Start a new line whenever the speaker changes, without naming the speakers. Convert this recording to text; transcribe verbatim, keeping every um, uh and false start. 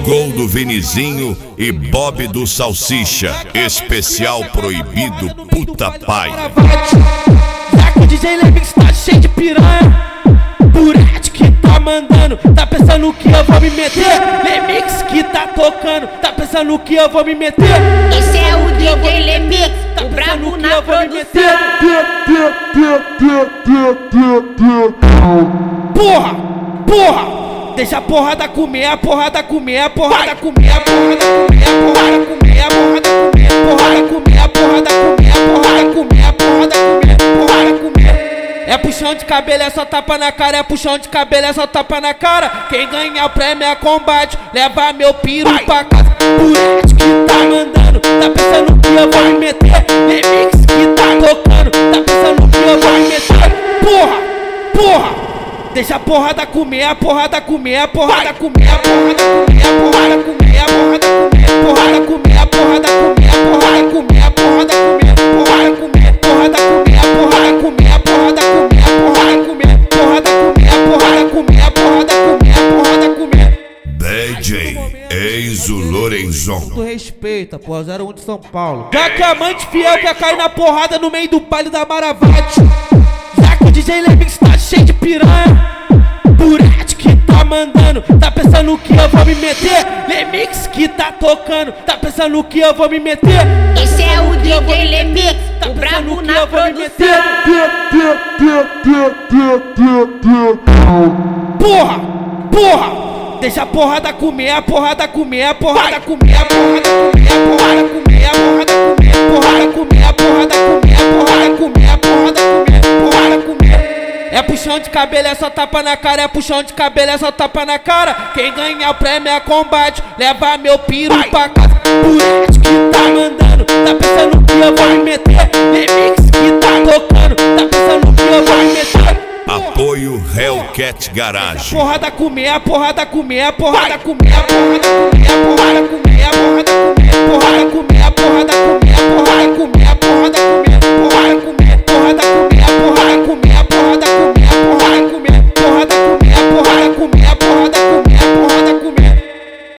Gol do Vinizinho e Bob do Salsicha. Especial proibido puta pai.
Já que o D J Lemix tá cheio de piranha, Burete que tá mandando, tá pensando que eu vou me meter. Lemix que tá tocando, tá pensando que eu vou me meter.
Esse é o D J Lemix, tá o brabo na produção.
Porra, porra, deixa a porrada comer, a porrada comer, a porrada comer, a porrada comer, a porrada comer, a porrada comer, porrada comer, a porrada comer, a porrada comer, a porrada comer, porrada comer. É puxão de cabelo, é só tapa na cara, é puxão de cabelo, é só tapa na cara. Quem ganha o prêmio é combate, leva meu piru pra casa. Burete que tá mandando, tá pensando que eu vou me meter. Lemix que tá tocando, tá pensando que eu vou me meter. Porra, porra, deixa a porrada comer, a porrada comer, a porrada comer, a porrada comer, a porrada comer, a porrada comer, porrada comer, a porrada comer, a porrada comer, a porrada comer, porrada comer, porrada comer, a porrada comer, a porrada comer, a porrada comer, porrada comer, a porrada comer, a porrada comer, a porrada comer.
D J Enzo Lorenzon.
Tu respeita, porra, zero um de São Paulo. Já que amante fiel quer cair na porrada no meio do baile da Maravate. Já que o D J Lemix tá cheio de piranha, Burete que tá mandando, tá pensando que eu vou me meter. Lemix que tá tocando, tá pensando que eu vou me meter.
Esse é o D J Lemix, o brabo na produção.
Porra, porra, deixa a porrada comer, a porrada comer, a porrada comer, a porrada comer, a porrada comer, a porrada comer, porrada comer, a porrada comer, a porrada comer, a porrada comer, porrada comer. É puxão de cabelo, é só tapa na cara, é puxão de cabelo, é só tapa na cara. Quem ganha o prêmio é combate, leva meu piru pra casa. Burete que tá mandando, tá pensando que eu vou me meter. Lemix que tá tocando, tá pensando que eu vou me meter.
Apoio Hellcat Garage.
Porrada comer, a porrada comer, a porrada comer, a porrada comer, a porrada comer, a porrada